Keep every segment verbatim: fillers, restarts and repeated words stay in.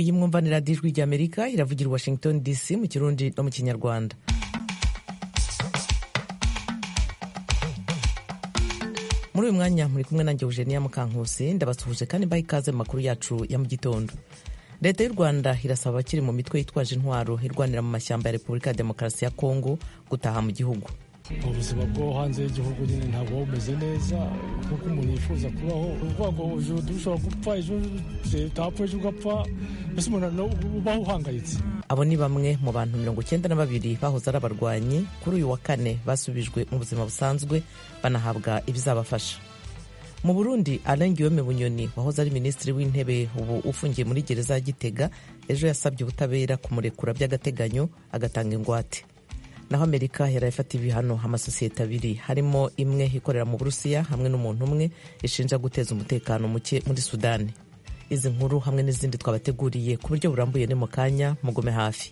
iyi mwumvanira dijwi ry'Amerika iravugira i Washington D C mu Kirundi no mu Kinyarwanda. Muri uyu mwanya muri kumwe nanjye Eugenia Mukankusi, ndabasuhuje kandi mbaha ikaze mu makuru yacu ya mu gitondo. Leta y'u Rwanda irasaba abakiri mu mitwe yitwaje intwaro irwanira mu mashyamba ya Repubulika ya Demokarasi ya Kongo gutaha mu gihugu. Ubuzima bwo hanze y'igihugu nyine ntabwo bumeze neza kuko umuntu yifuza kubaho, uvuga ngo ejo dushobora gupfa, ejo tapfa, ejo ugapfa, mbese umuntu ubaho uhangayitse. Abo ni bamwe mu bantu mirongo icyenda na babiri bahoze ari abarwanyi kuri uyu wa kane basubijwe mu buzima busanzwe banahabwa ibizabafasha. Mu Burundi, Alain Guillaume Bunyoni wahoze ari minisitiri w'intebe ubu ufungiye muri gereza ya Gitega ejo yasabye ubutabera kumurekura by'agateganyo agatanga ingwate. Naho Amerika yarayifata ibihano amasosiyete abiri harimo imwe ikorera mu Burusiya hamwe n'umuntu umwe ishinja guteza umutekano muke muri Sudani. Izi nkuru hamwe n'izindi twabateguriye ku buryo burambuye ni mu kanya, mugume hafi.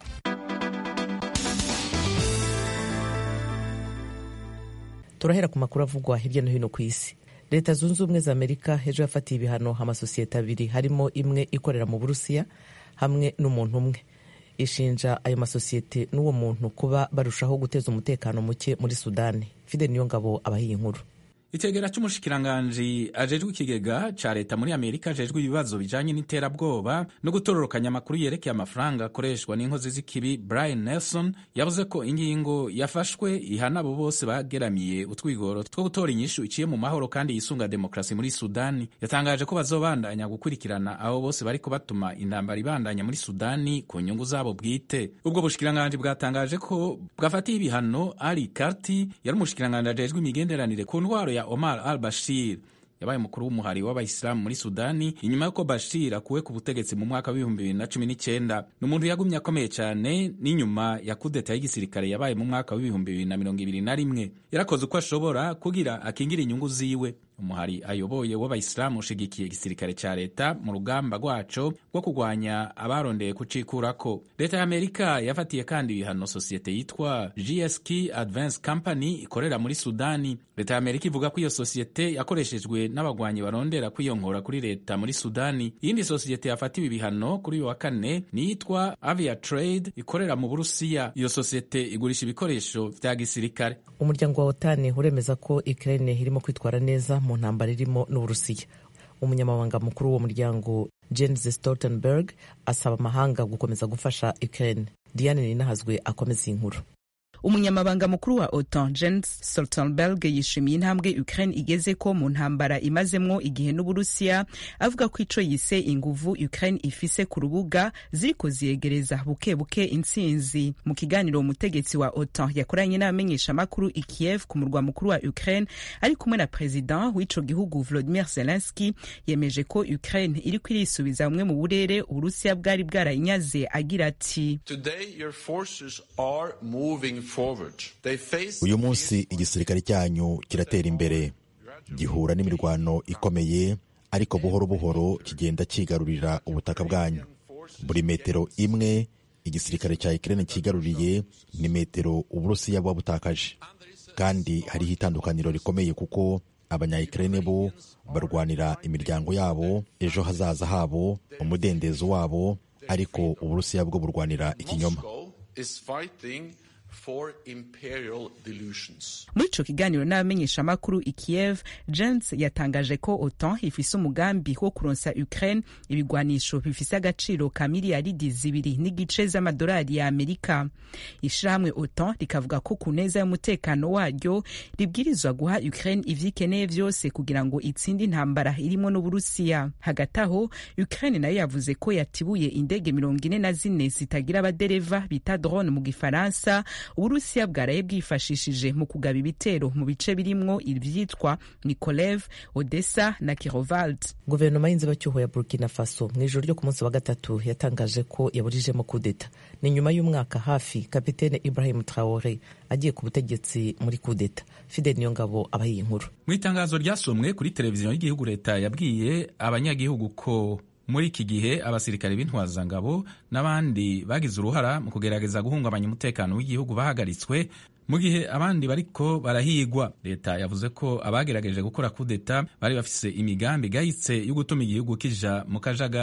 Turahera ku makuru avugwa hirya no hino ku isi. Leta Zunze Ubumwe za Amerika ejo yafatiye ibihano amasosiyete abiri harimo imwe ikorera mu Burusiya hamwe n'umuntu umwe ishinja ayo masosiyete n'uwo muntu kuba barushaho guteza umutekano muke muri Sudani. Fide Niyongabo abahiye inkuru. Itegera cy'umushikiranganji ajejwe ikigega ca leta muri Amerika ajejwe ibibazo bijanye n'iterabwoba no gutororokanya amakuru yerekeye amafaranga akoreshwa n'inkozi z'ikibi Brian Nelson yavuze ko ingingo yafashwe ihana abo bose bageramiye utwigoro two gutora inyishu iciye mu mahoro kandi yisunga demokrasi muri Sudani. Yatangaje ko bazobandanya gukurikirana abo bose bariko batuma intambara ibandanya muri Sudani ku nyungu zabo bwite. Ubwo bushikiranganji bwatangaje ko bwafatiye ibihano Ali Karti yari umushikiranganji ajejwe imigenderanire ku ntwaro ya Omar al-Bashir yabaye mukuru w'umuhari w'abayisilamu muri Sudani inyuma yuko Bashir akuwe ku butegetsi mu mwaka w'ibihumbi bibiri na cumi n'icyenda. Ni umuntu yagumye akomeye cyane n'inyuma ya kudeta y'igisirikare yabaye mu mwaka w'ibihumbi bibiri na mirongo ibiri na rimwe. Yarakoze uko ashobora kugira akingira inyungu ziwe. Umuhari ayoboye w'abayisilamu ushigikiye igisirikare ca leta mu rugamba rwaco rwo kurwanya abarondeye kucikurako. Leta ya Amerika yafatiye kandi ibihano sosiyete yitwa G S K Advance Company ikorera muri Sudani. Leta ya Amerika ivuga ko iyo sosiyete yakoreshejwe n'abagwanyi barondera kwiyonkora kuri leta muri Sudani. Iyindi sosiyete yafatiwe ibihano kuri uyu wa kane ni yitwa Avia Trade ikorera mu Burusiya. Iyo sosiyete igurisha ibikoresho vya gisirikare. Umuryango wa OTAN uremeza ko Ukraine irimo kwitwara neza mu ntambara irimo n'Uburusiya. Umunyamabanga mukuru w'uwo muryango Jens Stoltenberg asaba amahanga gukomeza gufasha Ukraine. Diane Ninahazwe akomeza inkuru. Umunyamabanga mukuru wa OTAN Jens Stoltenberg yishimiye intambwe Ukraine igeze ko mu ntambara imazemwo igihe n'Uburusiya, avuga ko ico yise inguvu Ukraine ifise ku rubuga ziriko ziyegereza buke buke intsinzi. Mu kiganiro umutegetsi wa OTAN yakoranye n'abamenyesha makuru i Kiev ku murwa mukuru wa Ukraine ari kumwe na president w'ico gihugu Volodymyr Zelensky, yemeje ko Ukraine iri kwirisubiza bumwe mu burere Uburusiya bwari bwarayinyaze, agira ati Today your forces are moving. Uyu munsi igisirikare cyanyu kiratera imbere, gihura n'imirwano ikomeye, ariko buhoro buhoro kigenda kigarurira ubutaka bwanyu. Buri metero imwe igisirikare cya Ukraine kigaruriye ni metero Uburusiya buba butakaje, kandi hariho itandukaniro rikomeye kuko abanya-Ukraine bo barwanira imiryango yabo, ejo hazaza habo, umudendezo wabo, ariko Uburusiya bwo burwanira ikinyoma. For imperial delusions. Muri ico kiganiro n'abamenyesha makuru i Kiev, Jens yatangaje ko OTAN ifise umugambi wo kuronsa Ukraine ibigwanisho bifise agaciro ka miliyaridi zibiri n'igice z'amadolari ya Amerika. Ishirahamwe OTAN rikavuga ko ku neza y'umutekano waryo ribwirizwa guha Ukraine ivyikeneye vyose kugira ngo itsinde intambara irimo n'Uburusiya. Hagati aho, Ukraine nayo yavuze ko yatibuye indege mirongo ine na zine zitagira abadereva bita drone mu Gifaransa Uburusiya bwaraye bwifashishije mu kugaba ibitero mu bice birimwo ivyitwa Mykolaiv, Odessa na Kirovohrad. Guverinoma y'inzibacyuho ya Burkina Faso mu ijoro ryo ku munsi wa gatatu yatangaje ko yaburijemo kudeta. Ni nyuma y'umwaka hafi Kapitene Ibrahim Traoré agiye ku butegetsi muri kudeta. Fidel Niyongabo abahiye inkuru. Mu itangazo ryasomwe kuri televiziyo y'igihugu, leta yabwiye abanyagihugu ko muri iki gihe abasirikare b'intwazangabo n'abandi bagize uruhara mu kugerageza guhungabanya umutekano w'igihugu bahagaritswe, mu gihe abandi bariko barahigwa. Leta yavuze ko abagerageje gukora kudeta bari bafise imigambi igayitse yo gutuma igihugu kija mu kajagari.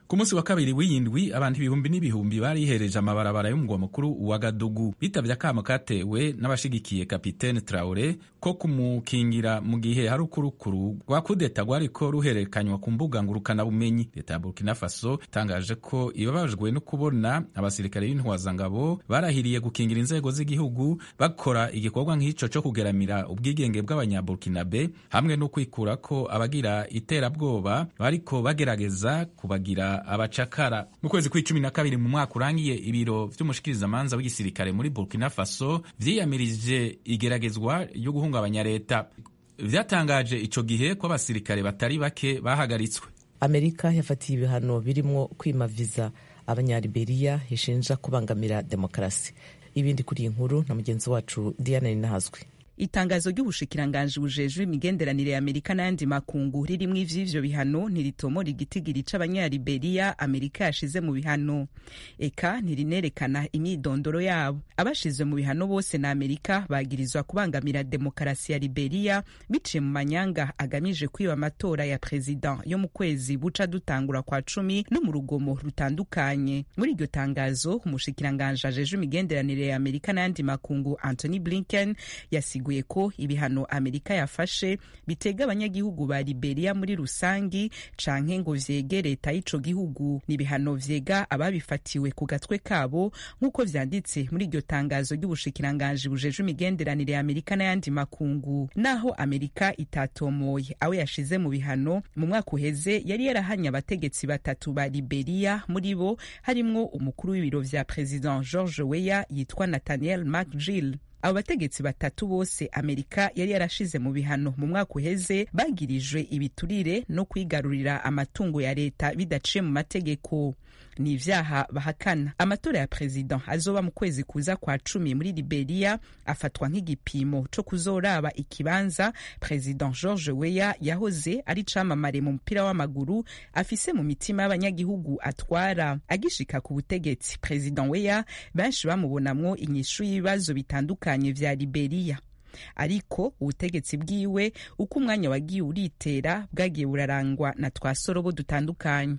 ku munsi wa kabiri w'iyindwi abantu ibihumbi n'ibihumbi barihereje amabarabara y'umugwa mukuru wa Gadugu bitavye akamo katewe n'abashigikiye kapitene Traore ko kumukingira mu gihe hari ukurukuru rwa kudeta rwariko ruhererekanywa ku mbuga ngurukana bumenyi. Leta ya Burkina Faso itangaje ko ibabajwe no kubona abasirikare b'intwazangabo barahiriye gukingira inzego z'igihugu bakora igikorwa nk'ico co kugeramira ubwigenge bw'abanyaburkinabe hamwe no kwikura ko abagira iterabwoba bariko bagerageza kubagira abacakara. Mu kwezi kw'icumi na kabiri mu mwaka urangiye, ibiro vy'umushikirizamanza w'igisirikare muri Burkina Faso vyiyamirije igeragezwa ryo guhungabanya leta. Vyatangaje ico gihe ko abasirikare batari bake bahagaritswe. Amerika yafatiye ibihano birimwo kwima viza abanyaliberiya ishinja kubangamira demokarasi. Ibindi kuri iyi nkuru na mugenzi wacu Diana Ninahazwe. Itangazo ry'ubushikiranganji bujejwe imigenderanire ya Amerika n'ayandi makungu ririmwo ivy'ivyo bihano ntiritomora igitigiri c'abanyaliberiya Amerika yashize mu bihano, eka ntirinerekana imyidondoro yabo. Abashizwe mu bihano bose na Amerika bagirizwa kubangamira demokarasi ya Liberiya biciye mu manyanga agamije kwiba amatora ya president yo mu kwezi buca dutangura kwa cumi no mu rugomo rutandukanye. Muri iryo tangazo, umushikiranganji ajejwe imigenderanire ya Amerika n'ayandi makungu Anthony Blinken yasiga ko ibihano Amerika yafashe bitega abanyagihugu ba Liberia muri rusangi canke ngo vyege leta y'ico gihugu. Ni ibihano vyega ababifatiwe ku gatwe kabo nk'uko vyanditse muri iryo tangazo ry'ubushikiranganji bujejwe imigenderanire ya Amerika n'ayandi makungu. Naho Amerika itatomoye awe yashize mu bihano, mu mwaka uheze yari yarahanye abategetsi batatu ba Liberia, muri bo harimwo umukuru w'ibiro vya President George Weah yitwa Nathaniel McGill. Abo bategetsi batatu bose Amerika yari yarashize mu bihano mu mwaka uheze bagirijwe ibiturire no kwigarurira amatungo ya leta bidaciye mu mategeko. Ni ivyaha bahakana. Amatora ya president azoba mu kwezi kuza kwa cumi muri Liberia afatwa nk'igipimo co kuzoraba ikibanza President George Weah yahoze ari camamare mu mupira w'amaguru afise mu mitima y'abanyagihugu atwara. Agishika ku butegetsi, President Weah benshi bamubonamwo inyishu y'ibibazo bitandukanye vya Liberia. Ariko ubutegetsi bwiwe uko umwanya wagiye uritera bwagiye burarangwa na twasorobo dutandukanye.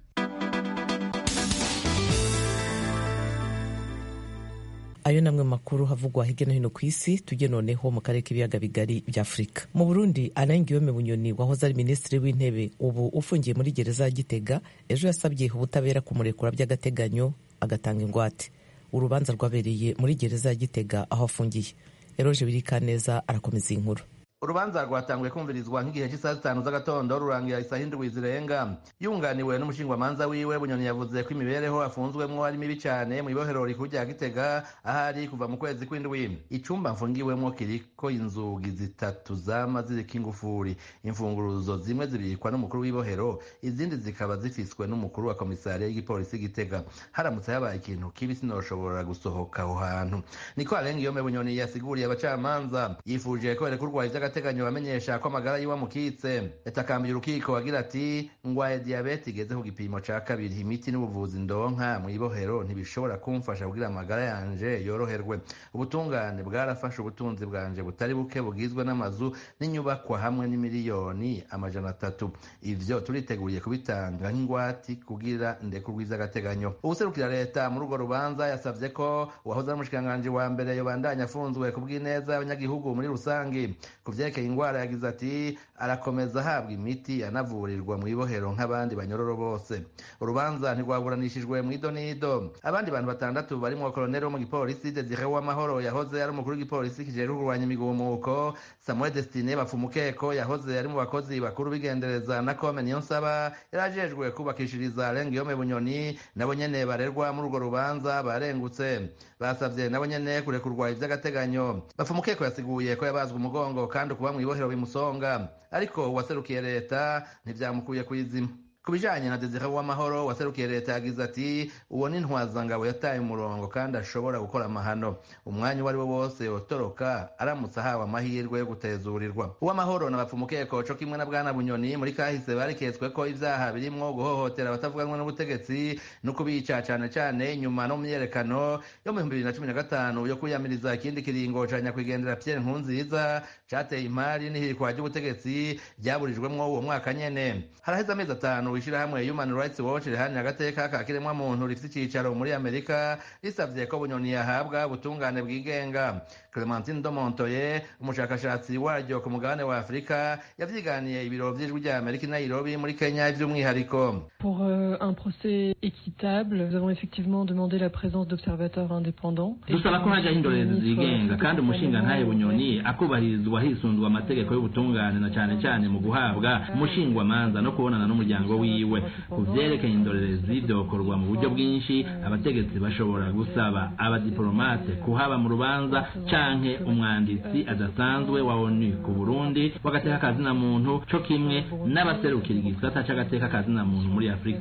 Ayo namwe makuru havugwa hirya no hino ku isi. Tujye noneho mu karere k'ibiyaga bigari bya Afurika. Mu Burundi, Alain Guillaume Bunyoni wahoze ari minisitiri w'intebe ubu ufungiye muri gereza ya Gitega ejo yasabye ubutabera kumurekura by'agateganyo agatanga ingwate. Urubanza rwabereye muri gereza ya Gitega aho afungiye. Eroje Birikaneza arakomeza inkuru. Urubanza rwatanguye kumvirizwa nk'igihe cy'isaha zitanu z'agatondo rurangira isaha indwi zirenga. Yunganiwe n'umushingwamanza wiwe, Bunyoni yavuze ko imibereho afunzwemwo ari mibi cyane mu ibohero rikuru rya Gitega ahari kuva mu kwezi kw'indwi. Icumba mfungiwemwo kiriko inzugi zitatu zama ziriko ingufuri. Imfunguruzo zimwe zibikwa n'umukuru w'ibohero, izindi zikaba zifiswe n'umukuru wa komisariya y'igipolisi Gitega. Haramutse habaye ikintu kibi sinoshobora gusohoka aho hantu. Niko Alain Guillaume Bunyoni yasiguriye abacamanza. Yifuje ko rekurwa gateganyo bamenyesha ko amagara yiwe amukitse. Yatakambiye urukiko agira ati ngwaye diabete igeze ku gipimo ca kabiri, imiti n'ubuvuzi ndonka mu ibohero ntibishobora kumfasha kugira amagara yanje yoroherwe. Ubutungane bwarafashe ubutunzi bwanje butari buke bugizwe n'amazu n'inyubakwa hamwe n'imiliyoni amajana atatu. Ivyo turiteguye kubitanga nk'ingwati kugira ndekurwiza agateganyo. Ubuserukira leta muri urwo rubanza yasavye ko uwahoze ari umushikiranganji wa mbere yobandanya afunzwe ku bw'ineza y'abanyagihugu muri rusangi. Kuvyekeye ingwara yagize ati arakomeza ahabwa imiti anavurirwa mu ibohero nk'abandi banyororo bose. Urubanza ntirwaburanishijwe mu idonido. Abandi bantu batandatu barimwo koloneli wo mu gipolisi Desire Uwamahoro yahoze ari umukuru w'igipolisi kijejwe kurwanya imigumuko, Samuel Destine Bapfumukeko yahoze ari mu bakozi bakuru bigendereza na Kome Niyonsaba yarajejwe kubakishiriza Alain Guillaume Bunyoni nabo nyene barerwa muri urwo rubanza barengutse. Basavye nabo nyene kurekurwa ivy'agateganyo. Bapfumukeko yasiguye ko yabazwe umugongo kandi kuba mu ibohero bimusonga, ariko uwaserukiye leta ntivyamukuye kwizima. Kubijanye na Desire Uwamahoro waserukiye leta yagize ati uwo ni ntwazangabo yataye umurongo kandi ashobora gukora amahano. Umwanya wari wo wose yotoroka aramutse ahawe amahirwe yo gutezurirwa. Uwamahoro na Bapfumukeko co kimwe na Bwana Bunyoni muri kahise bariketswe ko ivyaha birimwo guhohotera abatavuganwa n'ubutegetsi no kubica cane cane nyuma no myerekano yo mu bibiri na cumi na gatanu yo kuyamiriza ikindi kiringo ca nyakwigendera Pierre Nkurunziza cateye imari n'ihirikwa ry'ubutegetsi ryaburijwemwo uwo mwaka nyene. Haraheze amezi atanu ishirahamwe Human Rights Watch riharanira agateka ka kiremwamuntu rifite icicaro muri Amerika risavye ko Bunyoni yahabwa ubutungane bwigenga. Clementine Domontoye, umushakashatsi waryo ku mugabane wa Afrika, yavyiganiye ibiro vy'ijwi rya Amerika i Nairobi muri Kenya vy'umwihariko. Pour euh, un procès équitable, nous avons effectivement demandé la présence d'observateurs indépendants. Dusaba ko haja indorerezi zigenga kandi umushinga nkaye Bunyoni akubahirizwa hisunzwe amategeko y'ubutungane na cyane cyane mu guhabwa umushingwa manza no kubonana n'umuryango wiwe. Ku vyerekeye indorerezi vyokorwa mu buryo bwinshi, abategetsi bashobora gusaba abadiplomate kuhaba mu rubanza canke umwanditsi adasanzwe wa ONU ku Burundi wagateka kazina muntu co kimwe n'abaserukira igisata c'agateka kazina muntu muri Afrika.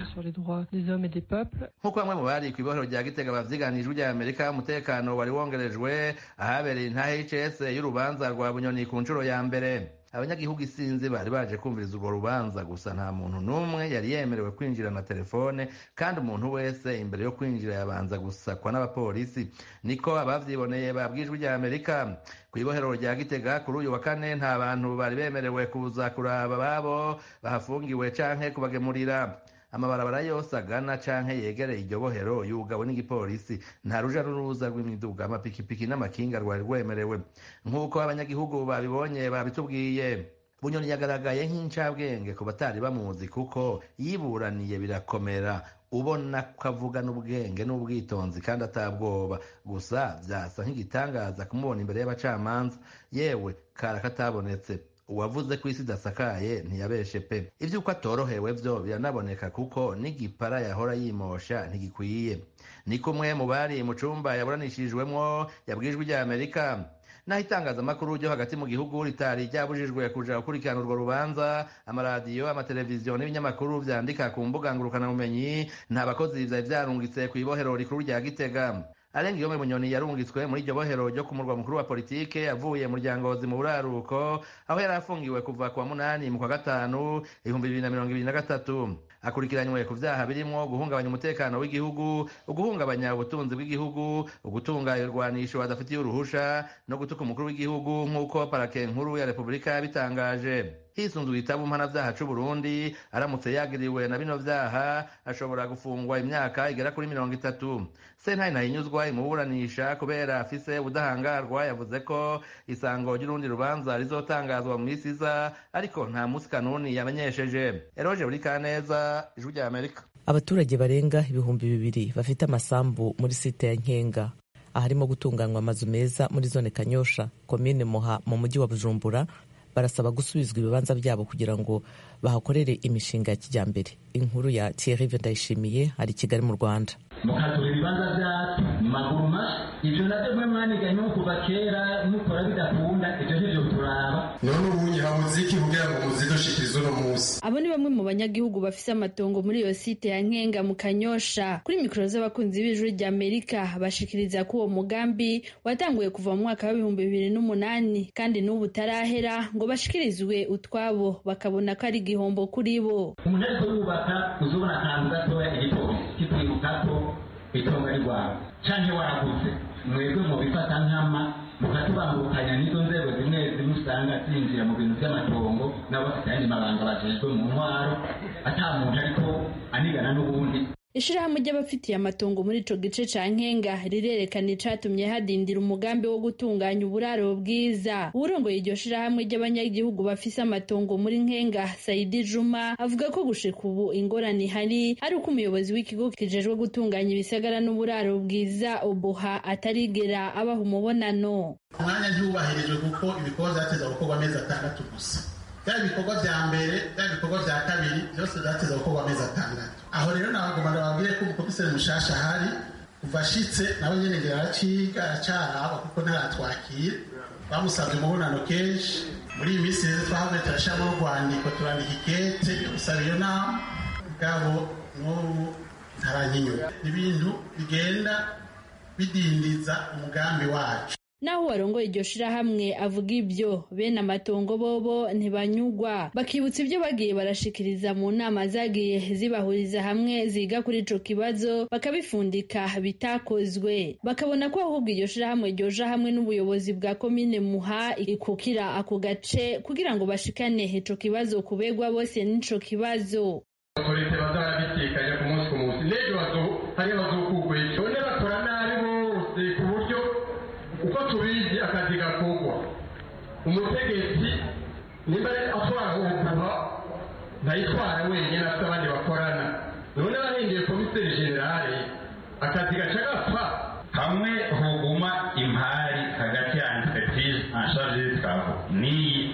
Nkuko bamwe mu bari kw'ibohero rya Gitega bavyiganijwe rya Amerika, umutekano wari wongerejwe ahabereye intahe H S y'urubanza rwa Bunyoni ku nshuro ya mbere. Abanyagihugu isinzi bari baje kumviriza urwo rubanza, gusa nta muntu n'umwe yari yemerewe kwinjira na telefone, kandi umuntu wese imbere yo kwinjira yabanza gusakwa n'abapolisi. Niko abavyiboneye babwijwe rya Amerika. Kw'ibohero rya Gitega kuri uyu wa kane nta bantu bari bemerewe kuza kuraba babo bahafungiwe canke kubagemurira. Amabarabara yose agana canke yegereye iryo bohero yugawe n'igipolisi. Nta ruja n'uruza rw'imiduga, amapikipiki n'amakinga rwari rwemerewe. Nk'uko abanyagihugu babibonye babitubwiye, Bunyoni yagaragaye nk'incabwenge ku batari bamuzi kuko yiburaniye birakomera, ubona ko avugana ubwenge n'ubwitonzi kandi atabwoba. Gusa vyasa nk'igitangaza kumubona imbere y'abacamanza, yewe kara katabonetse. Uwavuze ko isi idasakaye ntiyabeshe pe. Ivyuko atorohewe vyo biranaboneka kuko n'igipara yahora yimosha ntigikwiye. Ni kumwe mu bari mu cumba yaburanishirijwemwo yabwijwe rya Amerika. Naho itangazamakuru ryo hagati mu gihugu ritari ryabujijwe kuja gukurikirana urwo rubanza, amaradiyo, amateleviziyo n'ibinyamakuru vyandika ku mbuga ngurukanabumenyi nta bakozi vyari vyarungitse kw'ibohero rikuru rya Gitega. Arenga Guillaume Bunyoni yarungitswe muri iryo bohero ryo ku murwa mukuru wa politike avuye mu Ryangozi mu buraruko, aho yari afungiwe kuva ku wa munani mu kwa gatanu ibihumbi bibiri na mirongo ibiri na gatatu. Akurikiranywe ku vyaha birimwo guhungabanya umutekano w'igihugu, uguhungabanya ubutunzi bw'igihugu, ugutunga irwanisho adafitiye uruhusha no gutuka umukuru w'igihugu nk'uko parake nkuru ya Repubulika yabitangaje. Hisunzwe igitabo mpanavyaha c'u Burundi, aramutse yagiriwe na bino vyaha ashobora gufungwa imyaka igera kuri mirongo itatu. Sentare ntahinyuzwa imuburanisha kubera afise ubudahangarwa, yavuze ko isango ry'urundi rubanza rizotangazwa mu misi iza, ariko nta musi kanuni yamenyesheje. Eroje Burikaneza, Ijwi rya Amerika. Abaturage barenga ibihumbi bibiri bafite amasambu muri site ya Nkenga aharimo gutunganywa amazu meza muri zone Kanyosha, komine Muha mu mujyi wa Bujumbura, barasaba gusubizwa ibibanza byabo kugira ngo bahakorere imishinga ya kijyambere. Inkuru ya Thierry Vendayishimiye ari Kigali mu Rwanda. Mukatura ibibanza byacu maguru mashi, ivyo navyo mwe mwaniganye kuva kera mukora bidakunda, ivyo nivyo turaba. None ubu nyamuziki kugira ngo muzidushikirize uno munsi. Abo ni bamwe mu banyagihugu bafise amatongo muri iyo site ya Nkenga mu Kanyosha. Kuri mikoro z'abakunzi b'Ijwi rya Amerika bashikiriza ko uwo mugambi watanguye kuva mu mwaka wa ibihumbi bibiri n'umunani kandi n'ubu tarahera ngo bashikirizwe utwabo bakabona ko ari igihombo kuri bo. Umuntu ariko yubaka uzobona akantu gatoya igipolisi kitwibuka ko itonga rigwawe canke waraguze, mwebwe mu bifata nkama mukatubangukanya n'izo nzego zimwe zimwe usanga zinjira mu bintu vy'amatongo nabo bafite ayandi mabanga bajejwe mu ntwaro, ata muntu ariko anigana n'ubundi. Ishirahamwe ry'abafitiye amatongo muri ico gice ca Nkenga rirerekana icatumye hadindira umugambi wo gutunganya uburaro bwiza. Urongoye iryo shirahamwe ry'abanyagihugu bafise amatongo muri Nkenga, Saidi Juma, avuga ko gushika ubu ingorane hari ari uko umuyobozi w'ikigo kijejwe gutunganya ibisagara n'uburaro bwiza Oboha atarigera abaha umubonano. Umwanya ntiwubahirijwe kuko ibikorwa vyateza gukorwa amezi atandatu gusa. Byari ibikorwa vya mbere, byari ibikorwa vya kabiri, byose byateza gukorwa amezi atandatu. Aho rero nabagomba ndababwiye ko umukomiseri mushasha hari kuva ashitse nawe nyene ngira araciga aracaraba kuko ntaratwakira. Bamusabye umubonano kenshi, muri iyi minsi rero twahavuye turashiramo n'urwandiko turandika ikete gusaba iyo nama, bwabo n'ubu ntaranyinyura. Ibintu bigenda bidindiza umugambi wacu. Naho warongoye iryo shirahamwe avuga ibyo, bene amatongo bobo ntibanyugwa, bakibutsa ibyo bagiye barashikiriza mu nama zagiye zibahuriza hamwe ziga kuri ico kibazo bakabifundika bitakozwe. Bakabona ko ahubwo iryo shirahamwe ryoja hamwe n'ubuyobozi bwa komine Muha ikukira ako gace kugira ngo bashikane ico kibazo kubegwa bose n'ico kibazo. autorite bazarabitekanya ku munsi ku munsi n'ejo hari abazokugwe none bakora nabi bose ku buryo uko tubizi akazi gakorwa umutegetsi nimba atwara ubuha ntayitwara wenyine afite abandi bakorana none bahinduye komiseri generale akazi gaca gapfa hamwe huguma impari hagati ya entreprise en charge y'ibitabo n'iyi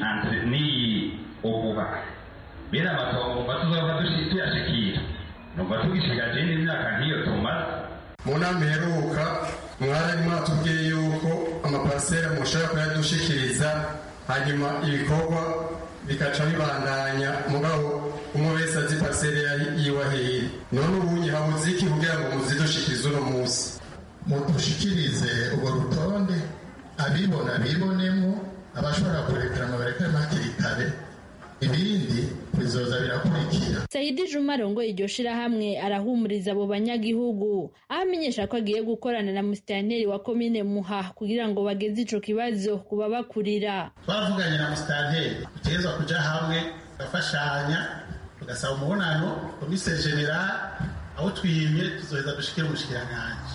n'iyi ubuha bera amatongo batuzova tuyashikira numva tugishigaje n'imyaka nk'iyo tumaze. Mu nama iheruka mwari mwatubwiye yuko amaparasera mushaka kuyadushikiriza hanyuma ibikorwa bikaca bibandanya mugabo umwe wese azi parasera yiwe ahera none ubunye habuze iki kugira ngo muzidushikirize uno munsi mudushikirize urwo rutonde abibona bibonemo abashobora kurekerana barekane hakiri kare ibindi bizoza birakurikira. Saidi Juma arongoye iryo shirahamwe arahumuriza abo banyagihugu aho amenyesha ko agiye gukorana na musitanteri wa komine Muha kugira ngo bageze ico kibazo kuba bakurira. Twavuganye na musitanteri tutegerezwa kuja hamwe gafashanya tugasaba umubonano komiseri general aho twiyimye tuzoheza dushikire umushikiranganje.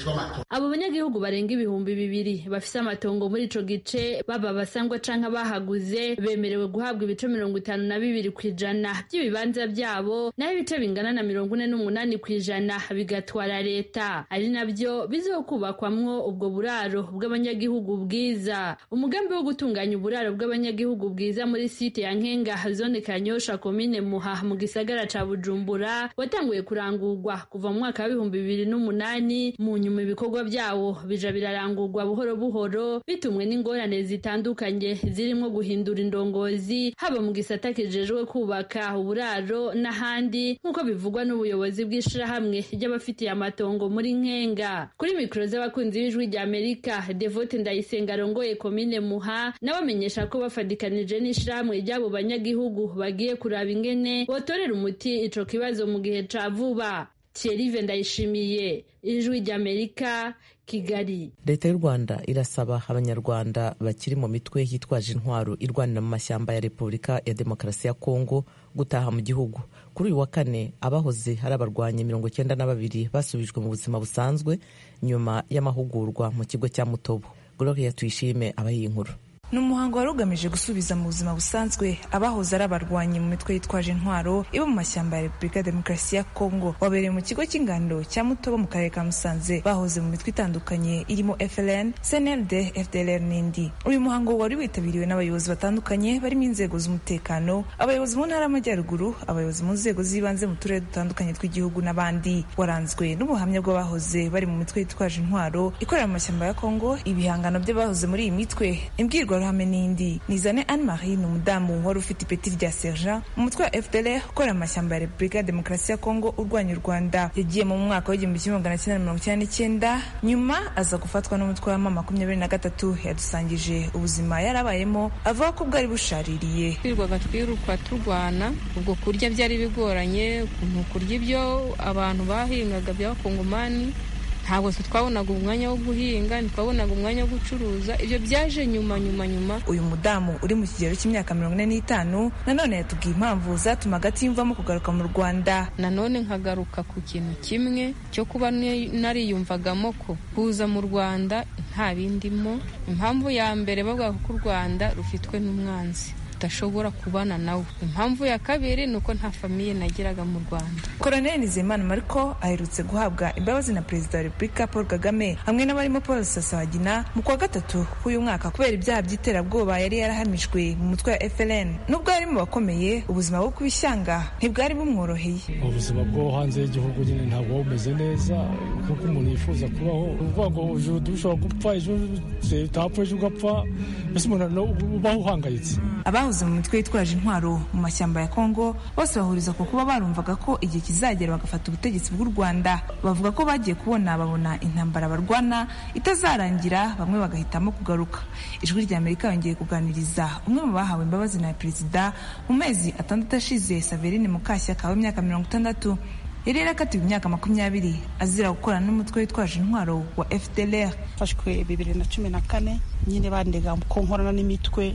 Abo banyagihugu barenga ibihumbi bibiri bafise amatongo muri ico gice baba basangwa canke bahaguze bemerewe guhabwa ibice mirongo itanu na bibiri kwijana by'ibibanza byabo naho ibice bingana na mirongo ine n'umunani kwijana bigatwara leta ari nabyo bizokubakwamwo ubwo buraro bw'abanyagihugu bwiza. Umugambi wo gutunganya uburaro bw'abanyagihugu bwiza muri site ya Nkenga zone Kanyosha komine Muha mu gisagara ca Bujumbura watanguye kurangurwa kuva mu mwaka wa bihumbi bibiri n'umunani mu nyuma ibikorwa byawo bija birarangurwa buhoro buhoro bitumwe n'ingorane zitandukanye zirimo guhindura indongozi haba mu gisata kijejwe kubaka uburaro n'ahandi nk'uko bivugwa n'ubuyobozi bw'ishirahamwe ry'abafitiye amatongo muri Nkenga. Kuri mikro z'abakunzi b'ijwi rya Amerika, Devote Ndayisenga arongoye komine Muha n'abamenyesha ko bafadikanije n'ishirahamwe ry'abo banyagihugu bagiye kuraba ingene botorera umuti ico kibazo mu gihe ca vuba. Thierry Vendayishimiye, ijwi ry'Amerika, Kigali. Leta y'u Rwanda irasaba abanyarwanda bakiri mu mitwe yitwaje intwaro irwanira mu mashyamba ya Repubulika ya Demokarasi ya Kongo gutaha mu gihugu. Kuri uyu wa kane abahoze hari abarwanyi mirongo icyenda na babiri basubijwe mu buzima busanzwe nyuma y'amahugurwa mu kigo cya Mutobo. Gloria Tuyishime abayiye inkuru. Ni umuhango wari ugamije gusubiza mu buzima busanzwe abahoze ari abarwanyi mu mitwe yitwaje intwaro ibo mu mashyamba ya Repubulika ya Demokarasi ya Kongo wabereye mu kigo cy'ingando cya Mutobo mu karere ka Musanze bahoze mu mitwe itandukanye irimo F L N, C N L D, F D L R n'indi. Uyu muhango wari witabiriwe n'abayobozi batandukanye barimo inzego z'umutekano, abayobozi mu ntara y'Amajyaruguru, abayobozi mu nzego z'ibanze mu turere dutandukanye tw'igihugu n'abandi. Waranzwe n'ubuhamya bw'abahoze bari mu mitwe yitwaje intwaro ikorera mu mashyamba ya Kongo, ibihangano by'abahoze muri iyi mitwe, imbwirwa ruhame n'indi. Nizane Anne Marie ni umudamu wari ufite ipeti rya sergent mu mutwe wa F D L R ukorera mu mashyamba ya Repubulika ya Demokarasi ya Kongo urwanya u Rwanda. Yagiye mu mwaka w'igihumbi kimwe magana cyenda mirongo icyenda n'icyenda nyuma aza gufatwa n'umutwe wa mama makumyabiri na gatatu. Yadusangije ubuzima yarabayemo avuga ko bwari bushaririye. Twirwaga twiruka turwana, ubwo kurya byari bigoranye, ukuntu kurya ibyo abantu bahingaga by'abakongomani ntabwo twabonaga umwanya wo guhinga, ntitwabonaga umwanya wo gucuruza. Ibyo byaje nyuma nyuma nyuma. Uyu mudamu uri mu kigero cy'imyaka mirongo ine n'itanu nanone yatubwiye impamvu zatumaga atimvamo kugaruka mu Rwanda. Nanone nkagaruka ku kintu kimwe cyo kuba nariyumvagamo ko kuza mu Rwanda nta bindimo. Impamvu ya mbere bavuga ko u Rwanda rufitwe n'umwanzi udashobora kubana nawe. Impamvu ya kabiri nuko nta famiye nagiraga mu Rwanda. Colonel Nizeyimana Marco aherutse guhabwa imbabazi na Perezida wa Repubulika Paul Kagame hamwe n'abarimo Paul Sasabagina mu kwa gatatu k'uyu mwaka kubera ibyaha by'iterabwoba yari yarahamijwe mu mutwe wa F L N. Nubwo yari mu bakomeye, ubuzima bwo kubishyanga ntibwari bumworoheye. Ubuzima bwo hanze y'igihugu nyine ntabwo bumeze neza kuko umuntu yifuza kubaho. Uvuga ngo ejo dushobora gupfa, ejo utapfa, ejo ugapfa, mbese umuntu ubaho uhangayitse. Abahoze mu mitwe yitwaje intwaro mu mashyamba ya Kongo bose bahuriza ku kuba barumvaga ko igihe kizagera bagafata ubutegetsi bw'u Rwanda. Bavuga ko bagiye kubona babona intambara barwana itazarangira, bamwe bagahitamo kugaruka. Ijwi rya Amerika yongeye kuganiriza umwe mu bahawe imbabazi na Perezida mu mezi atandatu ashize, Saverine Mukashyaka w'imyaka mirongo itandatu. Yari yarakatiwe imyaka makumyabiri azira gukorana n'umutwe witwaje intwaro wa F D L R. Fashwe bibiri na cumi na kane nyine bandega ko nkorana n'imitwe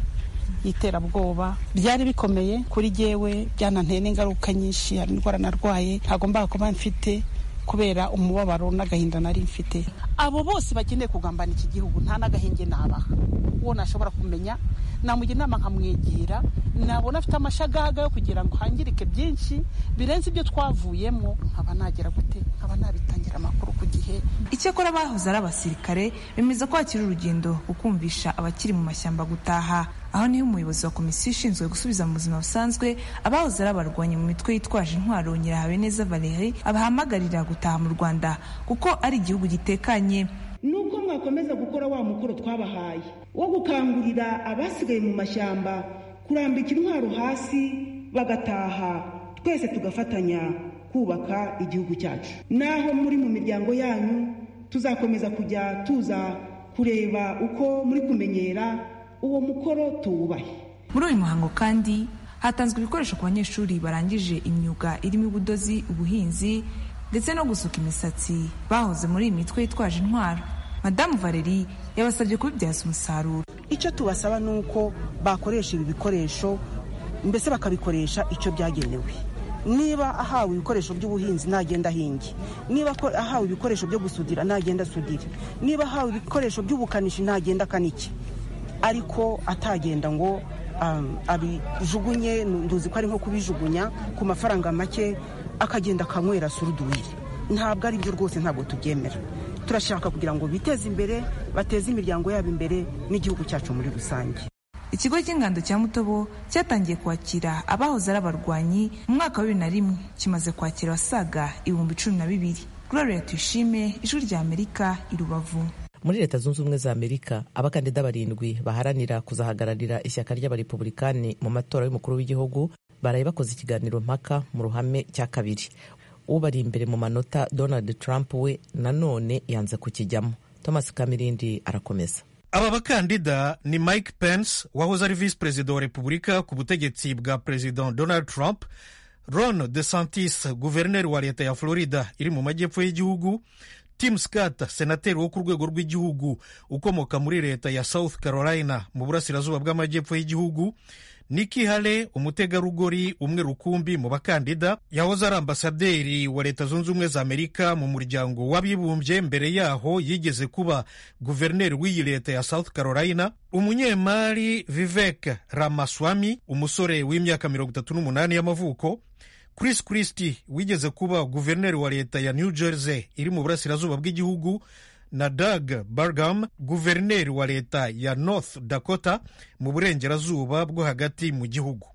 y'iterabwoba byari bikomeye kuri jyewe, byananteye n'ingaruka nyinshi. Hari indwara narwaye ntagombaga kuba mfite kubera umubabaro n'agahinda nari mfite. Abo bose bakeneye kugambana iki gihugu nta n'agahinge nabaha, uwo nashobora kumenya namugira inama nkamwegera, nabona afite amashagaga yo kugira ngo hangirike byinshi birenze ibyo twavuyemo, nkaba nagera gute, nkaba nabitangira amakuru ku gihe. Icyakora bahoze ari abasirikare bemeza ko hakiri urugendo ukumvisha abakiri mu mashyamba gutaha. Aho niho umuyobozi wa komisiyo ishinzwe gusubiza mu buzima busanzwe abahoze ari abarwanyi mu mitwe yitwaje intwaro Nyirahabineza Valerie abahamagarira gutaha mu Rwanda kuko ari igihugu gitekanye. Nuko mwakomeza gukora wa mukoro twabahaye wo gukangurira abasigaye mu mashyamba kurambika intwaro hasi bagataha, twese tugafatanya kubaka igihugu cyacu. Naho muri mu miryango yanyu tuzakomeza kujya tuza kureba uko muri kumenyera uwo mukoro tuwubahe. Muri uyu muhango kandi hatanzwe ibikoresho ku banyeshuri barangije imyuga irimo ubudozi, ubuhinzi ndetse no gusuka imisatsi bahoze muri iyi mitwe yitwaje intwaro. Madamu Valerie yabasabye kubibyaza umusaruro. Icyo tubasaba ni uko bakoresha ibi bikoresho, mbese bakabikoresha icyo byagenewe. Niba ahawe ibikoresho by'ubuhinzi nagenda ahinge, niba ahawe ibikoresho byo gusudira nagenda asudire, niba ahawe ibikoresho by'ubukanishi nagenda akanike, ariko atagenda ngo um, abijugunye. Nduzi ko ari nko kubijugunya ku mafaranga make akagenda akanywera suruduwiri. Ntabwo ari byo rwose, ntabwo tubyemera. Turashaka kugira ngo biteze imbere, bateze imiryango yabo imbere n'igihugu cyacu muri rusange. Ikigo cy'ingando cya Mutobo cyatangiye kwakira abahoze ari abarwanyi mu mwaka wa bibiri na rimwe, kimaze kwakira abasaga ibihumbi cumi na bibiri. Gloria Tuyishime, Ijwi rya Amerika, i Rubavu. Muri Leta Zunze Ubumwe za Amerika abakandida barindwi baharanira kuzahagararira ishyaka ry'abarepublikani mu matora y'umukuru w'igihugu baraye bakoze ikiganiro mpaka mu ruhame cya kabiri. Ubari imbere mu manota Donald Trump we nanone yanze kukijyamo. Thomas Kamirindi arakomeza. Aba bakandida ni Mike Pence wahoze ari visi perezida wa Repubulika ku butegetsi bwa Perezida Donald Trump, Ron DeSantis guverineri wa leta ya Florida iri mu majyepfo y'igihugu, Tim Scott senateri wo ku rwego rw'igihugu ukomoka muri leta ya South Carolina mu burasirazuba bw'amajyepfo y'igihugu, Nikki Haley umutegarugori umwe rukumbi mu bakandida, yahoze ari ambasaderi wa Leta Zunze Ubumwe za Amerika mu muryango w'abibumbye, mbere yaho yigeze kuba guverineri w'iyi leta ya South Carolina, umunyemari Vivek Ramaswamy umusore w'imyaka mirongo itatu n'umunani y'amavuko, Chris Christie wigeze kuba guverineri wa leta ya New Jersey iri mu burasirazuba bw'igihugu, na Doug Burgum guverineri wa leta ya North Dakota mu burengerazuba bwo hagati mu gihugu.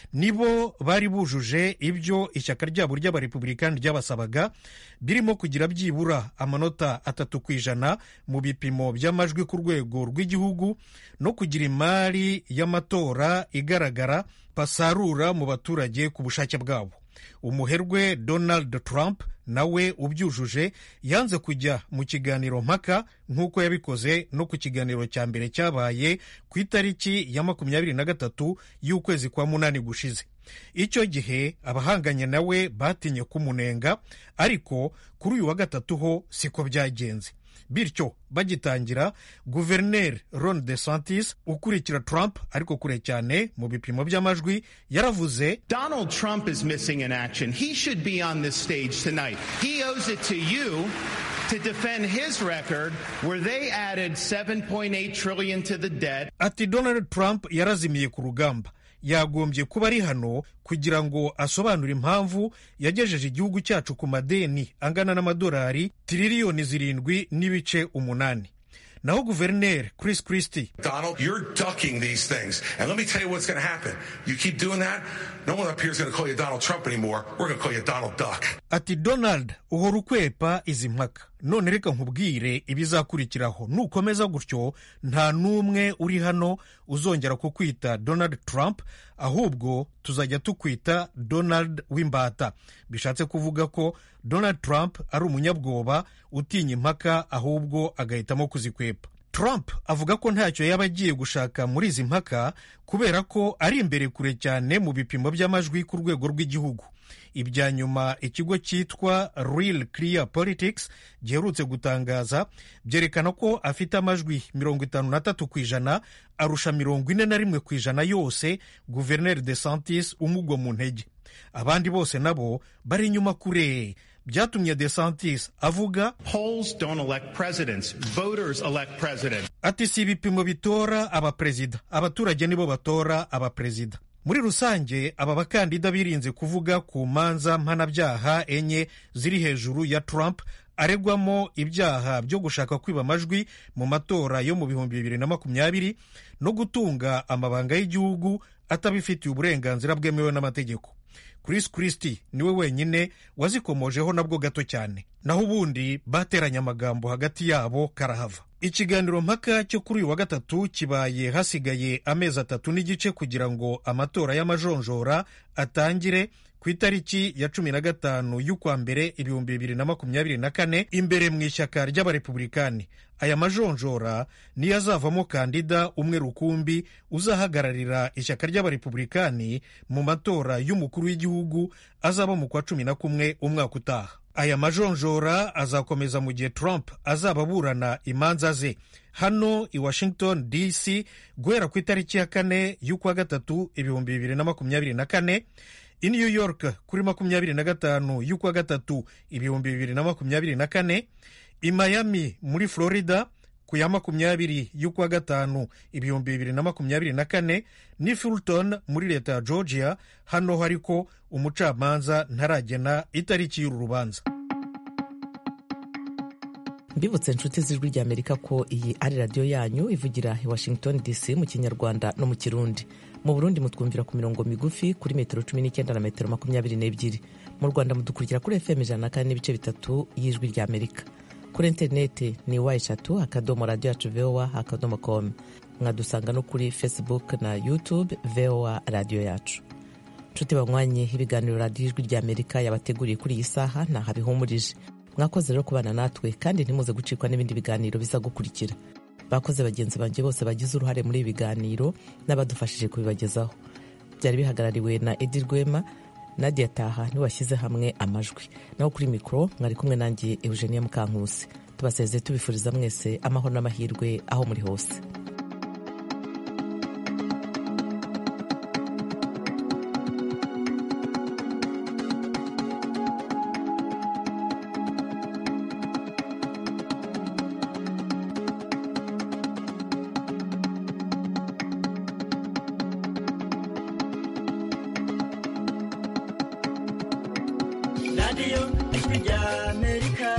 Nibo bari bujuje ibyo ishyaka ryabo ry'abarepublikani ryabasabaga, birimo kugira byibura amanota atatu ku ijana mu bipimo by'amajwi ku rwego rw'igihugu no kugira imari y'amatora igaragara basarura mu baturage ku bushake bwabo. Umuherwe Donald Trump nawe ubyujuje yanze kujya mu kiganiro mpaka nk'uko yabikoze no ku kiganiro cya mbere cyabaye ku itariki ya makumyabiri na gatatu y'ukwezi kwa munani gushize. Icyo gihe abahanganye nawe batinye kumunenga, ariko kuri uyu wa gatatu ho siko byagenze. Bityo bagitangira, guverineri Ron DeSantis ukurikira Trump ariko kure cyane mu bipimo by'amajwi yaravuze, Donald Trump is missing in action. He should be on this stage tonight. He owes it to you to defend his record where they added seven point eight trillion to the debt. Ati Donald Trump yarazimiye ku rugamba, yagombye kuba ari hano kugira ngo asobanure impamvu yagejeje igihugu cyacu ku madeni angana n'amadolari tiriliyoni zirindwi n'ibice umunani. Naho guverineri Chris Christie, Donald, you're ducking these things. And let me tell you what's going to happen. You keep doing that, no one up here is going to call you Donald Trump anymore. We're going to call you Donald Duck. Ati Donald, uhora ukwepa izi mpaka. None reka nkubwire ibizakurikiraho. Nukomeza gutyo, nta n'umwe uri hano uzongera kukwita Donald Trump, ahubwo tuzajya tukwita Donald w'imbata. Bishatse kuvuga ko Donald Trump ari umunyabwoba utinya impaka ahubwo agahitamo kuzikwepa. Trump avuga ko ntacyo yaba agiye gushaka muri izi mpaka kubera ko ari imbere kure cyane mu bipimo by'amajwi ku rwego rw'igihugu. ibya nyuma ikigo cyitwa Real Clear Politics giherutse gutangaza byerekana ko afite amajwi mirongo itanu na tatu ku ijana arusha mirongo ine na rimwe ku ijana yose Guverineri DeSantis umugwa mu ntege. Abandi bose nabo bari inyuma kure. Byatumye DeSantis avuga polls don't elect presidents, voters elect president. Ati si ibipimo bitora abaperezida, abaturage nibo batora abaperezida. Muri rusange aba bakandida birinze kuvuga ku manza mpanabyaha enye ziri hejuru ya Trump aregwamo ibyaha byo gushaka kwiba amajwi mu matora yo mu bihumbi bibiri na makumyabiri no gutunga amabanga y'igihugu atabifitiye uburenganzira bwemewe n'amategeko. Chris Christie niwe wenyine wazikomojeho nabwo gato cyane, naho ubundi bateranya amagambo hagati yabo karahava. Ikiganiro mpaka cyo kuri uyu wa gatatu kibaye hasigaye amezi atatu n'igice kugira ngo amatora y'amajonjora atangire ku itariki ya cumi na gatanu y'ukwa mbere ibihumbi bibiri na makumyabiri na kane imbere mu ishyaka ry'abarepublikani. Aya majonjora niyo azavamo kandida umwe rukumbi uzahagararira ishyaka ry'abarepublikani mu matora y'umukuru w'igihugu azaba mu kwa cumi na kumwe umwaka utaha. Aya majonjora azakomeza mu gihe Trump azaba aburana imanza ze hano i Washington D C guhera ku itariki ya kane y'ukwa gatatu ibihumbi bibiri na makumyabiri na kane, i New York kuri makumyabiri na gatanu y'ukwa gatatu ibihumbi bibiri na makumyabiri na kane, i Miami muri Florida ku ya makumyabiri y'ukwa gatanu ibihumbi bibiri na makumyabiri na kane, ni Fulton muri leta ya Georgia. Hano hariko umucamanza ntaragena itariki y'uru rubanza. Mbibutse inshuti z'ijwi rya Amerika ko iyi ari radiyo yanyu ivugira i Washington D C mu Kinyarwanda no mu Kirundi. Mu Burundi mutwumvira ku mirongo migufi kuri metero cumi n'icyenda na metero makumyabiri n'ebyiri. Mu Rwanda mudukurikira kuri F M ijana na kane n'ibice bitatu y'ijwi rya Amerika. Kuri interineti ni wa eshatu akadomo radiyo yacu voa akadomo com. Mwadusanga no kuri Facebook na YouTube voa radiyo yacu. Nshuti banywanyi, ibiganiro radiyo ijwi rya Amerika yabateguriye kuri iyi saha ntaho bihumurije. Mwakoze rero kubana natwe kandi ntimuze gucikwa n'ibindi biganiro biza gukurikira. Bakoze bagenzi banjye bose bagize uruhare muri ibi biganiro n'abadufashije kubibagezaho. Byari bihagarariwe na Edi Rwema, Nadia Taha ni washyize hamwe amajwi. Naho kuri mikoro mwari kumwe nanjye Eugenia Mukankusi. Tubasezeye tubifuriza mwese amahoro n'amahirwe aho muri hose. Radio Ijwi rya Amerika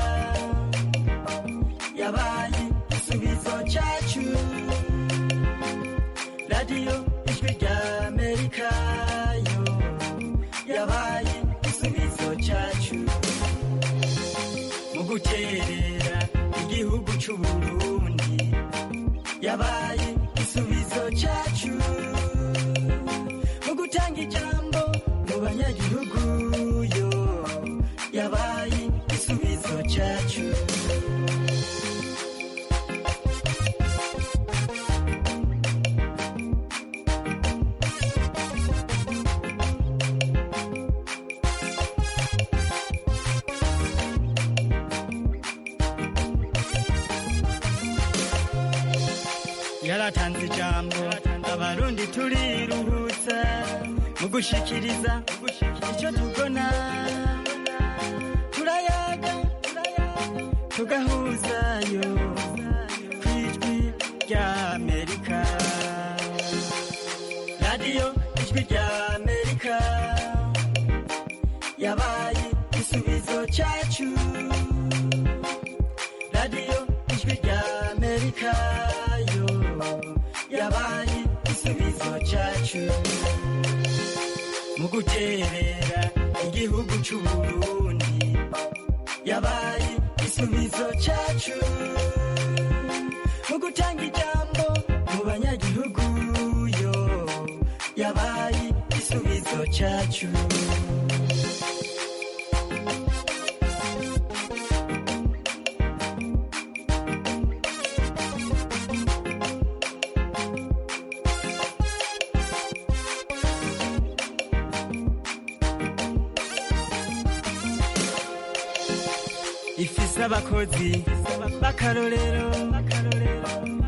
yabaye igisubizo cyacu. Radio Ijwi rya Amerika yo yabaye igisubizo cyacu mu guterera igihugu cy'u Burundi. Yabaye igisubizo cyacu mu gutanga ijambo mu banyagihugu. Yabaye igisubizo cyacu. Yaratanze ijambo abarundi turiruhutsa mu gushikiriza icyo tubona. Turayaga tugahuzayo kw'ijwi rya Amerika. Radio Ijwi rya Amerika yabaye igisubizo cyacu. Radio Ijwi rya Amerika yo yabaye igisubizo cyacu mu guterera igihugu cy'u Burundi. Yabaye igisubizo cyacu mu gutanga ijambo mu banyagihugu yo. Yabaye igisubizo cyacu. abakozi b'akarorero